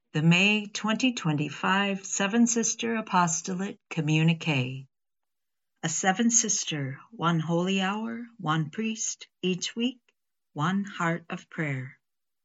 The May 2025 Seven Sister Apostolate Communique. A Seven Sister, one holy hour, one priest, each week, one heart of prayer.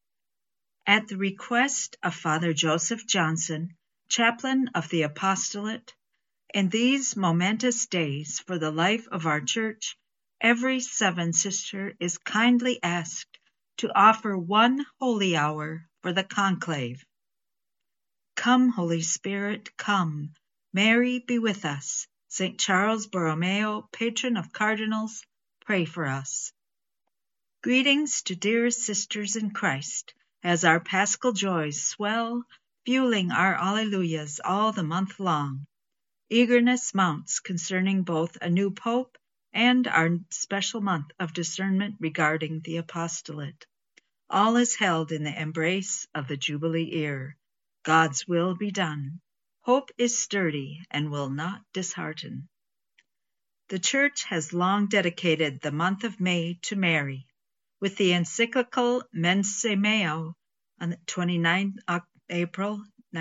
At the request of Father Joseph Johnson, chaplain of the Apostolate, in these momentous days for the life of our Church, every Seven Sister is kindly asked to offer one holy hour for the conclave. Come, Holy Spirit, come. Mary, be with us. St. Charles Borromeo, patron of cardinals, pray for us. Greetings to dearest sisters in Christ, as our paschal joys swell, fueling our Alleluias all the month long. Eagerness mounts concerning both a new pope and our special month of discernment regarding the apostolate. All is held in the embrace of the Jubilee year. God's will be done. Hope is sturdy and will not dishearten. The Church has long dedicated the month of May to Mary, with the encyclical Mense Meo on 29 April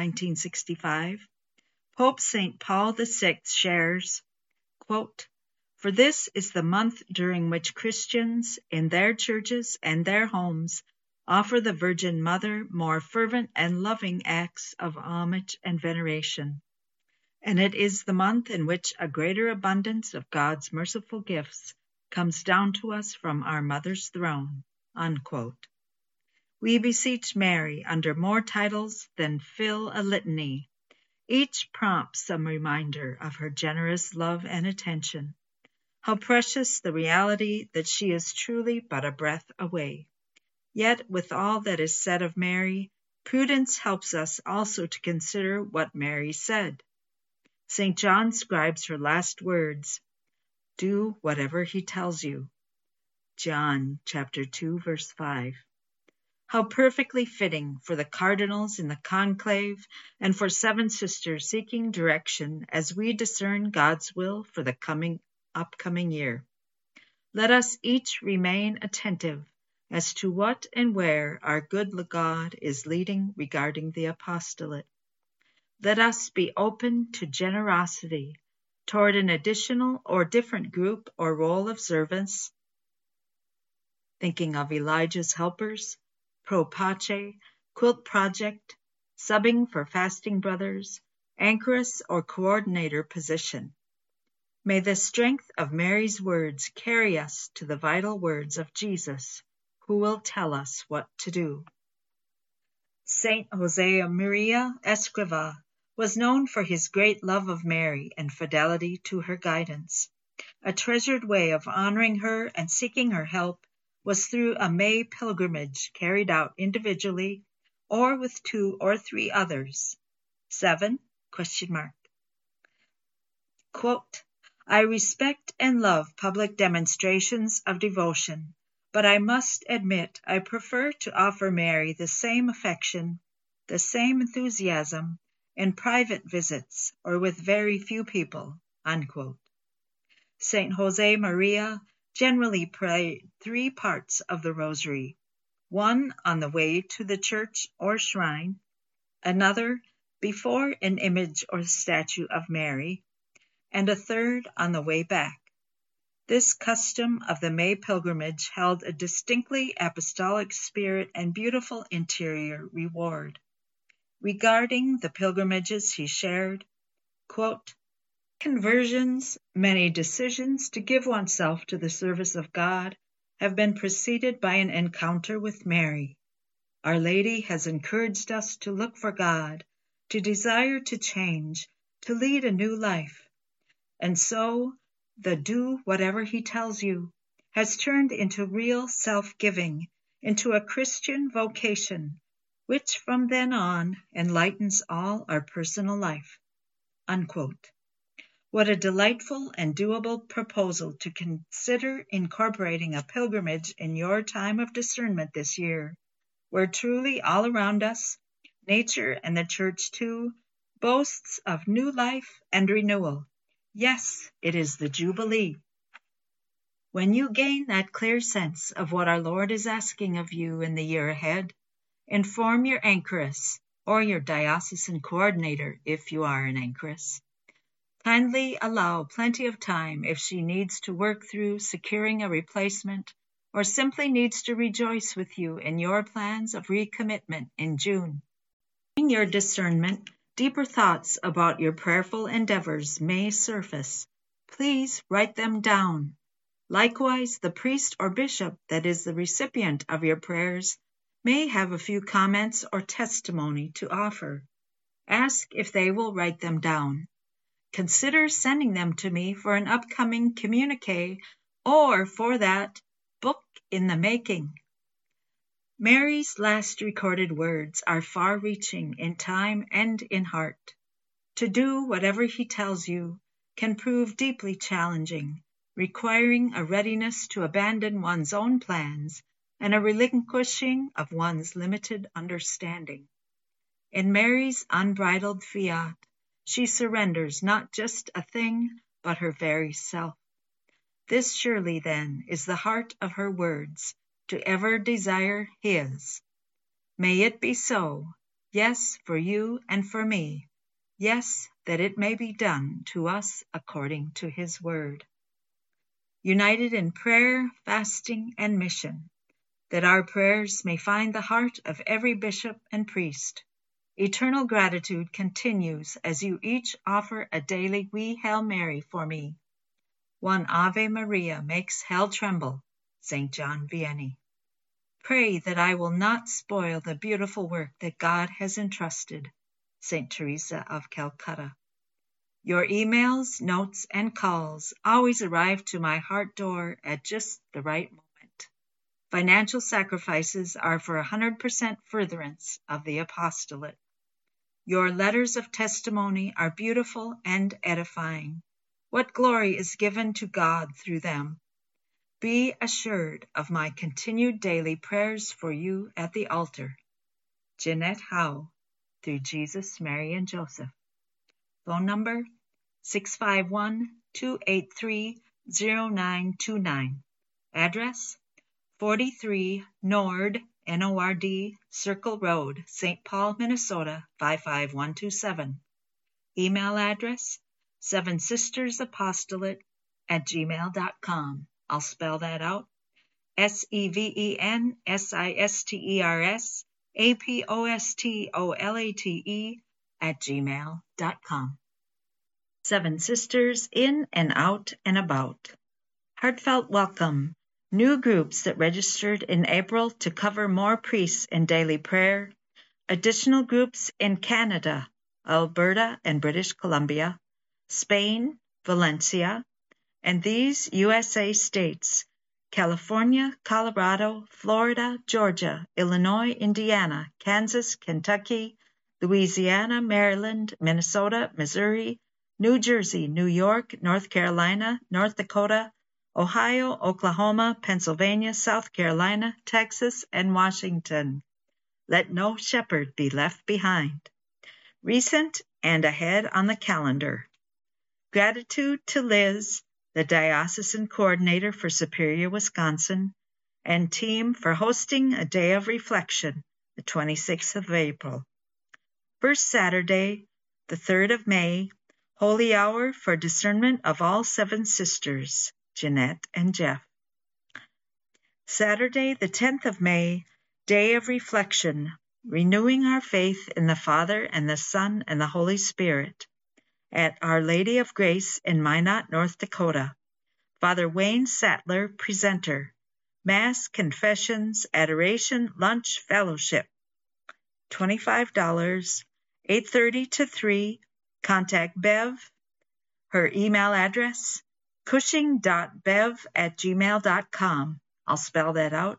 1965. Pope St. Paul VI shares, quote, "For this is the month during which Christians in their churches and their homes offer the Virgin Mother more fervent and loving acts of homage and veneration. And it is the month in which a greater abundance of God's merciful gifts comes down to us from our Mother's throne." Unquote. We beseech Mary under more titles than fill a litany. Each prompts some reminder of her generous love and attention. How precious the reality that she is truly but a breath away. Yet, with all that is said of Mary, prudence helps us also to consider what Mary said. St. John scribes her last words, "Do whatever he tells you." John chapter 2, verse 5. How perfectly fitting for the cardinals in the conclave and for Seven Sisters seeking direction as we discern God's will for the upcoming year. Let us each remain attentive as to what and where our good God is leading regarding the apostolate. Let us be open to generosity toward an additional or different group or role of service, thinking of Elijah's helpers, Pro Pace, Quilt Project, subbing for Fasting Brothers, anchoress or coordinator position. May the strength of Mary's words carry us to the vital words of Jesus, who will tell us what to do. Saint Josemaria Escrivá was known for his great love of Mary and fidelity to her guidance. A treasured way of honoring her and seeking her help was through a May pilgrimage carried out individually or with 2 or 3 others. 7? Quote, "I respect and love public demonstrations of devotion, but I must admit I prefer to offer Mary the same affection, the same enthusiasm in private visits or with very few people." Unquote. Saint Josemaria generally prayed 3 parts of the Rosary, one on the way to the church or shrine, another before an image or statue of Mary, and a third on the way back. This custom of the May pilgrimage held a distinctly apostolic spirit and beautiful interior reward. Regarding the pilgrimages he shared, quote, "Conversions, many decisions to give oneself to the service of God, have been preceded by an encounter with Mary. Our Lady has encouraged us to look for God, to desire to change, to lead a new life. And so, the do whatever he tells you has turned into real self-giving, into a Christian vocation, which from then on enlightens all our personal life." Unquote. What a delightful and doable proposal to consider incorporating a pilgrimage in your time of discernment this year, where truly all around us, nature and the Church too, boasts of new life and renewal. Yes, it is the Jubilee. When you gain that clear sense of what our Lord is asking of you in the year ahead, inform your anchoress, or your diocesan coordinator if you are an anchoress. Kindly allow plenty of time if she needs to work through securing a replacement or simply needs to rejoice with you in your plans of recommitment in June. In your discernment, deeper thoughts about your prayerful endeavors may surface. Please write them down. Likewise, the priest or bishop that is the recipient of your prayers may have a few comments or testimony to offer. Ask if they will write them down. Consider sending them to me for an upcoming communique or for that book in the making. Mary's last recorded words are far-reaching in time and in heart. To do whatever he tells you can prove deeply challenging, requiring a readiness to abandon one's own plans and a relinquishing of one's limited understanding. In Mary's unbridled fiat, she surrenders not just a thing, but her very self. This surely, then, is the heart of her words, to ever desire his. May it be so, yes, for you and for me, yes, that it may be done to us according to his word. United in prayer, fasting, and mission, that our prayers may find the heart of every bishop and priest. Eternal gratitude continues as you each offer a daily Wee Hail Mary for me. One Ave Maria makes hell tremble, St. John Vianney. Pray that I will not spoil the beautiful work that God has entrusted, St. Teresa of Calcutta. Your emails, notes, and calls always arrive to my heart door at just the right moment. Financial sacrifices are for 100% furtherance of the apostolate. Your letters of testimony are beautiful and edifying. What glory is given to God through them. Be assured of my continued daily prayers for you at the altar. Jeanette Howe, through Jesus, Mary, and Joseph. Phone number 651-283-0929. Address 43 Nord, Nord, Circle Road, St. Paul, Minnesota 55127. Email address 7sistersapostolate@gmail.com. I'll spell that out. SEVENSISTERSAPOSTOLATE@gmail.com. Seven Sisters in and out and about. Heartfelt welcome. New groups that registered in April to cover more priests in daily prayer. Additional groups in Canada, Alberta and British Columbia, Spain, Valencia, and these USA states: California, Colorado, Florida, Georgia, Illinois, Indiana, Kansas, Kentucky, Louisiana, Maryland, Minnesota, Missouri, New Jersey, New York, North Carolina, North Dakota, Ohio, Oklahoma, Pennsylvania, South Carolina, Texas, and Washington. Let no shepherd be left behind. Recent and ahead on the calendar. Gratitude to Liz, the diocesan coordinator for Superior, Wisconsin, and team for hosting a day of reflection, the 26th of April. First Saturday, the 3rd of May, Holy Hour for Discernment of All Seven Sisters, Jeanette and Jeff. Saturday, the 10th of May, Day of Reflection, renewing our faith in the Father and the Son and the Holy Spirit, at Our Lady of Grace in Minot, North Dakota. Father Wayne Sattler, presenter. Mass, confessions, adoration, lunch, fellowship. $25, 8:30 to 3. Contact Bev. Her email address, cushing.bev@gmail.com. I'll spell that out.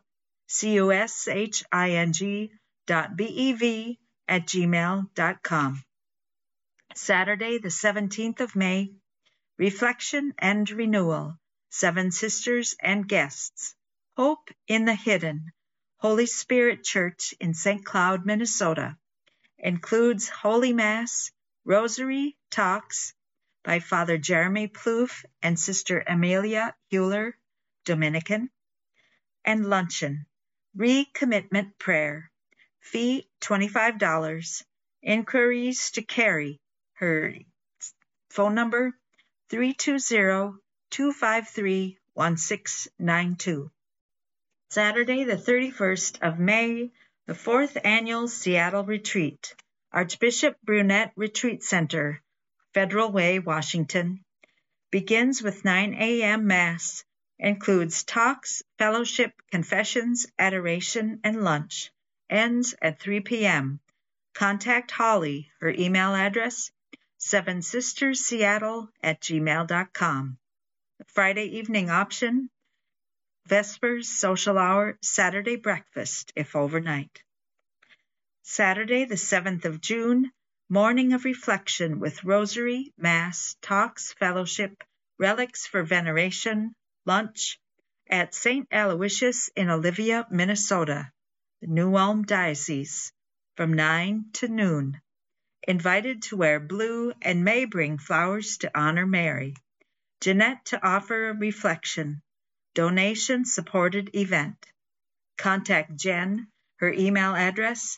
cushing.bev@gmail.com. Saturday, the 17th of May, Reflection and Renewal, Seven Sisters and Guests, Hope in the Hidden, Holy Spirit Church in St. Cloud, Minnesota, includes Holy Mass, Rosary Talks by Father Jeremy Plouffe and Sister Amelia Hewler, Dominican, and luncheon, recommitment prayer, fee $25, Inquiries to Carrie. Her phone number, 320-253-1692. Saturday, the 31st of May, the 4th Annual Seattle Retreat. Archbishop Brunette Retreat Center, Federal Way, Washington. Begins with 9 a.m. Mass. Includes talks, fellowship, confessions, adoration, and lunch. Ends at 3 p.m. Contact Holly. Her email address, 7sistersseattle@gmail.com. Friday evening option, Vespers, social hour, Saturday breakfast, if overnight. Saturday, the 7th of June, morning of reflection with rosary, mass, talks, fellowship, relics for veneration, lunch, at St. Aloysius in Olivia, Minnesota, the New Ulm Diocese, from 9 to noon. Invited to wear blue and may bring flowers to honor Mary. Jeanette to offer a reflection. Donation supported event. Contact Jen. Her email address,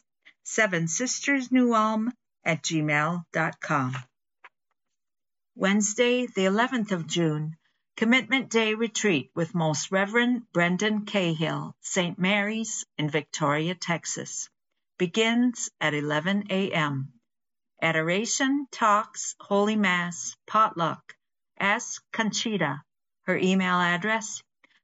7sistersnewulm@gmail.com. Wednesday, the 11th of June, Commitment Day Retreat with Most Reverend Brendan Cahill, St. Mary's in Victoria, Texas. Begins at 11 a.m. Adoration, talks, Holy Mass, potluck. Ask Conchita. Her email address,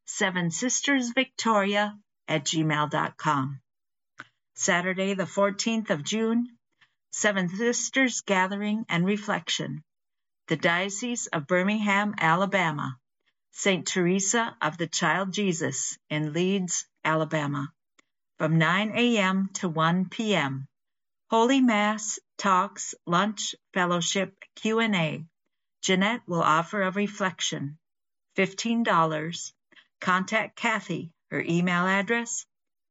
7sistersvictoria@gmail.com. Saturday, the 14th of June, Seven Sisters Gathering and Reflection. The Diocese of Birmingham, Alabama. St. Teresa of the Child Jesus in Leeds, Alabama. From 9 a.m. to 1 p.m. Holy Mass, talks, lunch, fellowship, Q&A. Jeanette will offer a reflection. $15. Contact Kathy. Her email address,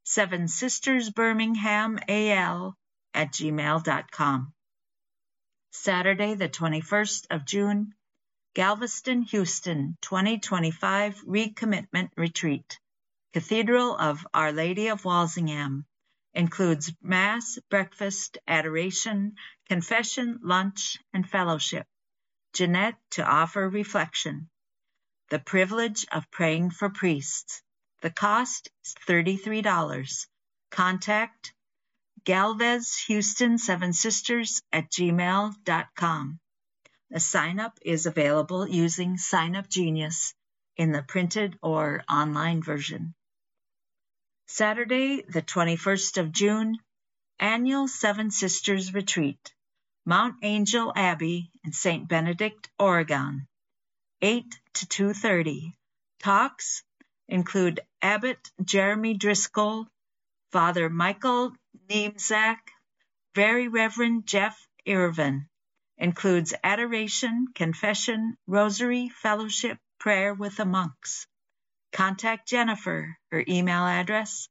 7sistersbirminghamal@gmail.com. Saturday, the 21st of June, Galveston, Houston, 2025 Recommitment Retreat. Cathedral of Our Lady of Walsingham. Includes Mass, breakfast, adoration, confession, lunch, and fellowship. Jeanette to offer reflection. The privilege of praying for priests. The cost is $33. Contact Galvez Houston Seven Sisters @gmail.com. A sign-up is available using Sign Up Genius in the printed or online version. Saturday, the 21st of June, Annual Seven Sisters Retreat, Mount Angel Abbey in St. Benedict, Oregon, 8 to 2:30. Talks include Abbot Jeremy Driscoll, Father Michael Niemczak, Very Reverend Jeff Irvin. Includes adoration, confession, rosary, fellowship, prayer with the monks. Contact Jennifer. Her email address,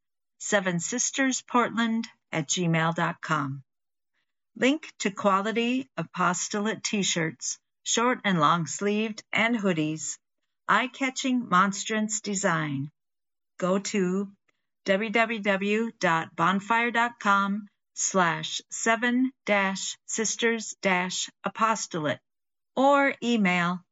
7sistersportland@gmail.com. Link to quality apostolate t-shirts, short and long sleeved, and hoodies. Eye-catching monstrance design. Go to www.bonfire.com/7-sisters-apostolate or email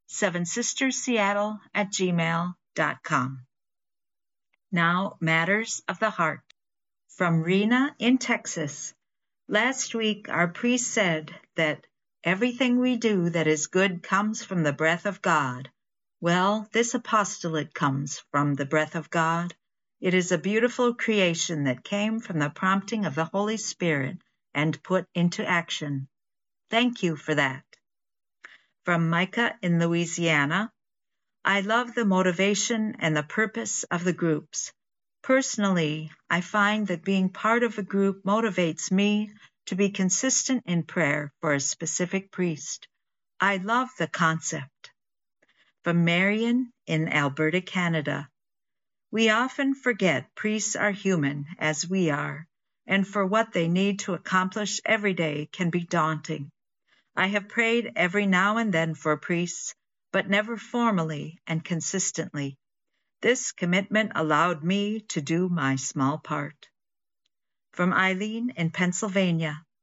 7sistersseattle@gmail.com. Now, Matters of the Heart. From Rena in Texas. Last week, our priest said that everything we do that is good comes from the breath of God. Well, this apostolate comes from the breath of God. It is a beautiful creation that came from the prompting of the Holy Spirit and put into action. Thank you for that. From Micah in Louisiana. I love the motivation and the purpose of the groups. Personally, I find that being part of a group motivates me to be consistent in prayer for a specific priest. I love the concept. From Marion in Alberta, Canada. We often forget priests are human, as we are, and for what they need to accomplish every day can be daunting. I have prayed every now and then for priests, but never formally and consistently. This commitment allowed me to do my small part. From Eileen in Pennsylvania.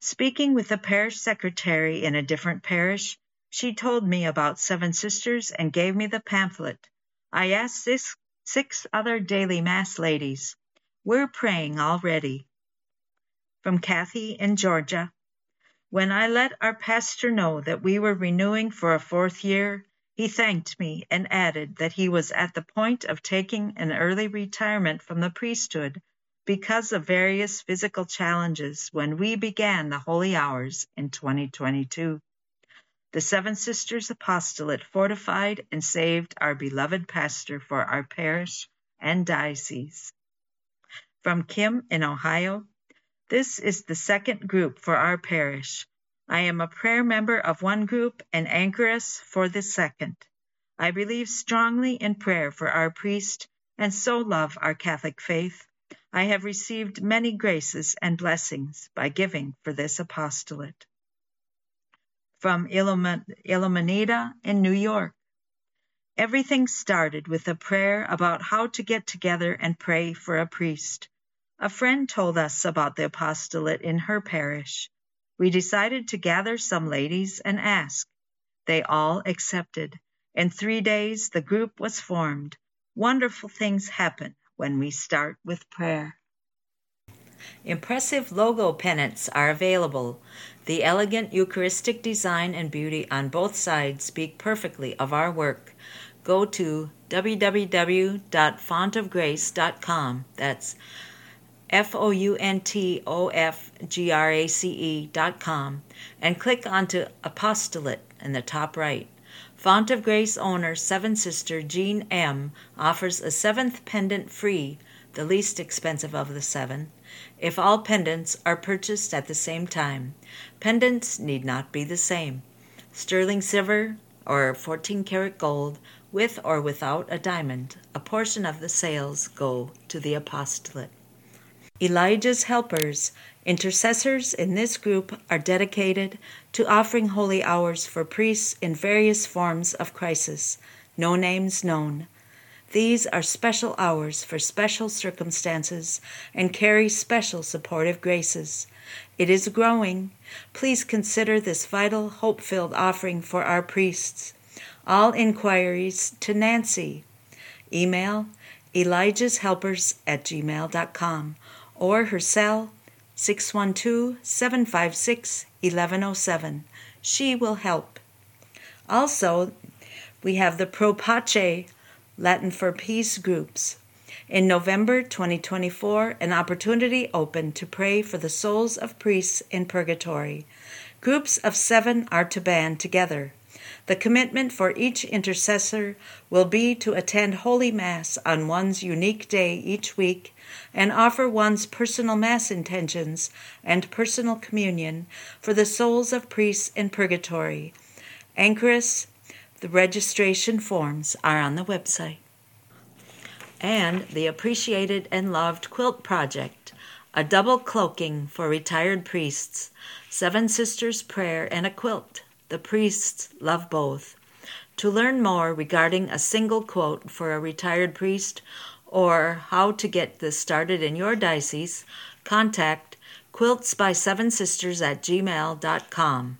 Speaking with the parish secretary in a different parish, she told me about Seven Sisters and gave me the pamphlet. I asked six other daily Mass ladies. We're praying already. From Kathy in Georgia. When I let our pastor know that we were renewing for a 4th year, he thanked me and added that he was at the point of taking an early retirement from the priesthood because of various physical challenges when we began the Holy Hours in 2022. The Seven Sisters Apostolate fortified and saved our beloved pastor for our parish and diocese. From Kim in Ohio. This is the second group for our parish. I am a prayer member of one group and anchoress for the second. I believe strongly in prayer for our priest and so love our Catholic faith. I have received many graces and blessings by giving for this apostolate. From Ilomanita in New York. Everything started with a prayer about how to get together and pray for a priest. A friend told us about the apostolate in her parish. We decided to gather some ladies and ask. They all accepted. In 3 days, the group was formed. Wonderful things happen when we start with prayer. Impressive logo pennants are available. The elegant Eucharistic design and beauty on both sides speak perfectly of our work. Go to www.fontofgrace.com. That's FOUNTOFGRACE.com and click onto Apostolate in the top right. Font of Grace owner Seven Sister Jean M. offers a 7th pendant free, the least expensive of the 7, if all pendants are purchased at the same time. Pendants need not be the same. Sterling silver or 14-karat gold, with or without a diamond. A portion of the sales go to the apostolate. Elijah's Helpers, intercessors in this group, are dedicated to offering holy hours for priests in various forms of crisis, no names known. These are special hours for special circumstances and carry special supportive graces. It is growing. Please consider this vital, hope-filled offering for our priests. All inquiries to Nancy. Email elijahshelpers@gmail.com or her cell 612-756-1107. She will help. Also, we have the Pro Pace, Latin for Peace groups. In November 2024, an opportunity opened to pray for the souls of priests in purgatory. Groups of 7 are to band together. The commitment for each intercessor will be to attend Holy Mass on one's unique day each week and offer one's personal Mass intentions and personal communion for the souls of priests in purgatory. Anchoress, the registration forms are on the website. And the Appreciated and Loved Quilt Project, a double cloaking for retired priests, 7 Sisters prayer and a quilt. The priests love both. To learn more regarding a single quote for a retired priest or how to get this started in your diocese, contact quiltsby7sisters@gmail.com.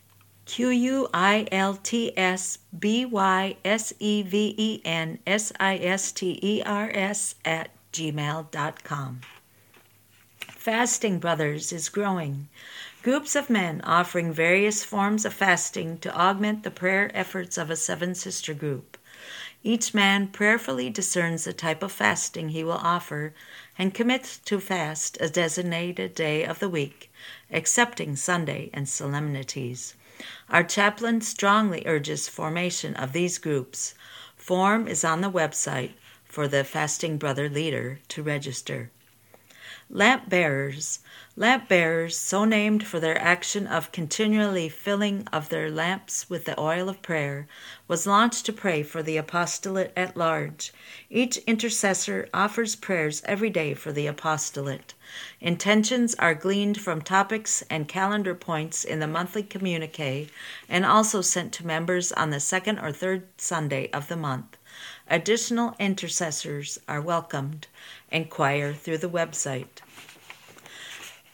QUILTSBYSEVENSISTERS@gmail.com. Fasting Brothers is growing. Groups of men offering various forms of fasting to augment the prayer efforts of a 7-sister group. Each man prayerfully discerns the type of fasting he will offer and commits to fast a designated day of the week, excepting Sunday and solemnities. Our chaplain strongly urges formation of these groups. Form is on the website for the Fasting Brother leader to register. Lamp bearers, so named for their action of continually filling of their lamps with the oil of prayer, was launched to pray for the apostolate at large. Each intercessor offers prayers every day for the apostolate. Intentions are gleaned from topics and calendar points in the monthly communique and also sent to members on the 2nd or 3rd Sunday of the month. Additional intercessors are welcomed. Inquire through the website.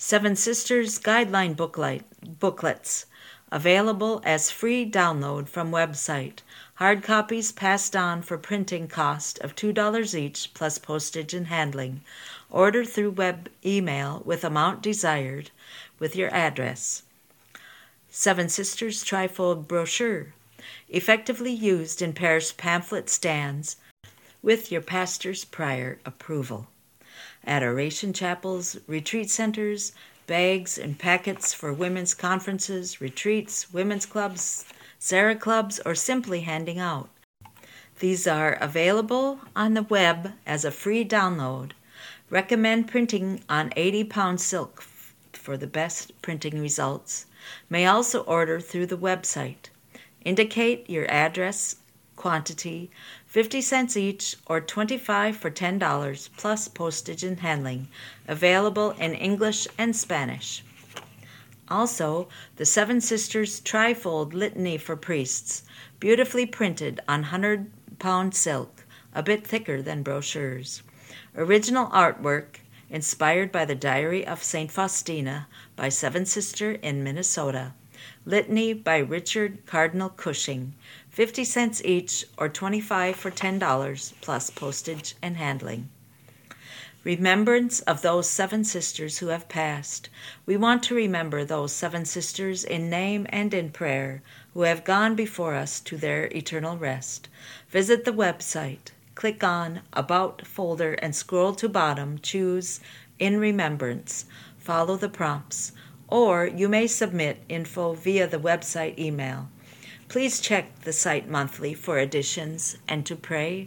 Seven Sisters Guideline booklets, available as free download from website. Hard copies passed on for printing cost of $2 each plus postage and handling. Order through web email with amount desired with your address. Seven Sisters Trifold Brochure, effectively used in parish pamphlet stands with your pastor's prior approval. Adoration chapels, retreat centers, bags and packets for women's conferences, retreats, women's clubs, Sarah clubs, or simply handing out. These are available on the web as a free download. Recommend printing on 80-pound silk for the best printing results. May also order through the website. Indicate your address, quantity, 50 cents each or $25 for $10 plus postage and handling. Available in English and Spanish. Also, the Seven Sisters Trifold Litany for Priests, beautifully printed on 100-pound silk, a bit thicker than brochures. Original artwork inspired by the Diary of St. Faustina by Seven Sister in Minnesota. Litany by Richard Cardinal Cushing, 50 cents each or $25 for $10 plus postage and handling. Remembrance of those seven sisters who have passed. We want to remember those seven sisters in name and in prayer who have gone before us to their eternal rest. Visit the website, click on About folder and scroll to bottom, choose In Remembrance, follow the prompts, or you may submit info via the website email. Please check the site monthly for additions and to pray.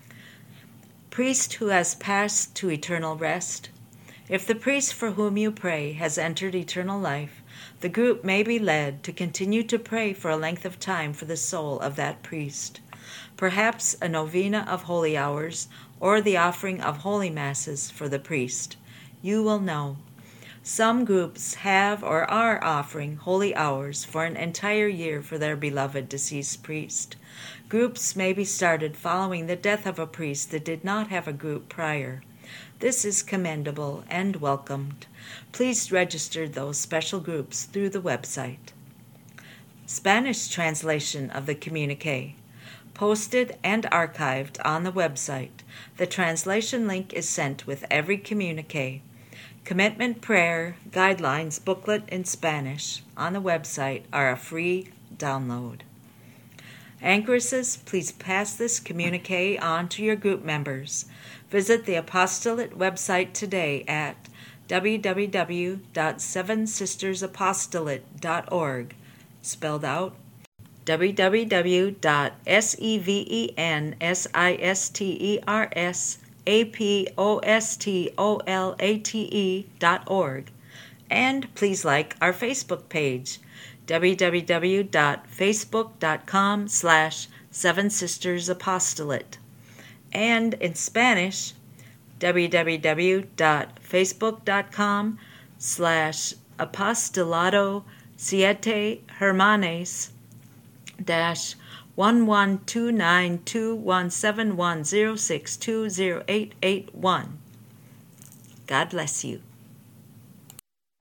Priest who has passed to eternal rest. If the priest for whom you pray has entered eternal life, the group may be led to continue to pray for a length of time for the soul of that priest. Perhaps a novena of holy hours or the offering of holy masses for the priest. You will know. Some groups have or are offering holy hours for an entire year for their beloved deceased priest. Groups may be started following the death of a priest that did not have a group prior. This is commendable and welcomed. Please register those special groups through the website. Spanish translation of the communique. Posted and archived on the website. The translation link is sent with every communique. Commitment Prayer Guidelines booklet in Spanish on the website are a free download. Anchoresses, please pass this communique on to your group members. Visit the Apostolate website today at www.sevensistersapostolate.org, spelled out www.sevensistersapostolate.org, and please like our Facebook page, www.facebook.com/sevensistersapostolate, and in Spanish, www.facebook.com/apostolado siete hermanes -1129217106208881. God bless you.